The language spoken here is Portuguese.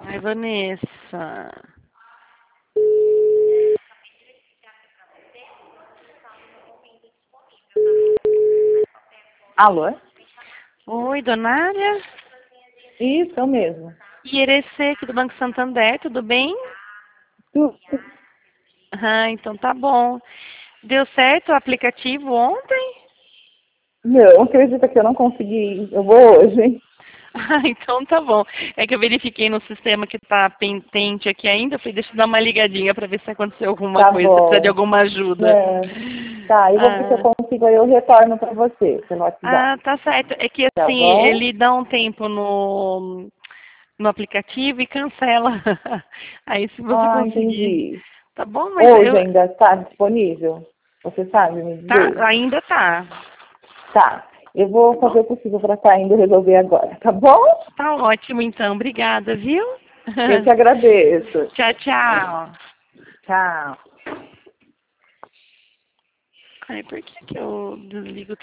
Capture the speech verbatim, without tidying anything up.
Ai, Vanessa. Alô? Oi, dona Área? Isso, eu mesmo. Ierecê aqui do Banco Santander, tudo bem? Tu- Ah, então tá bom. Deu certo o aplicativo ontem? Não, acredita que eu não consegui. Eu vou hoje. Ah, então tá bom. É que eu verifiquei no sistema que tá pendente aqui ainda. Eu falei, deixa eu dar uma ligadinha para ver se aconteceu alguma Tá coisa, se precisa de bom. alguma ajuda. É. Tá, eu vou ver se eu Ah, consigo, aí eu retorno pra você pelo WhatsApp. ah, tá certo. É que Tá assim, bom? ele dá um tempo no, no aplicativo e cancela. Aí se você Ah, conseguir. entendi. Tá bom, mas Hoje eu. ainda está disponível? Você sabe me Tá, dizer? ainda tá. Tá. Eu vou Tá bom? fazer o possível para estar indo resolver agora, tá bom? Tá ótimo então. Obrigada, viu? Eu que agradeço. Tchau, tchau. Tchau. Ai, por que que eu desligo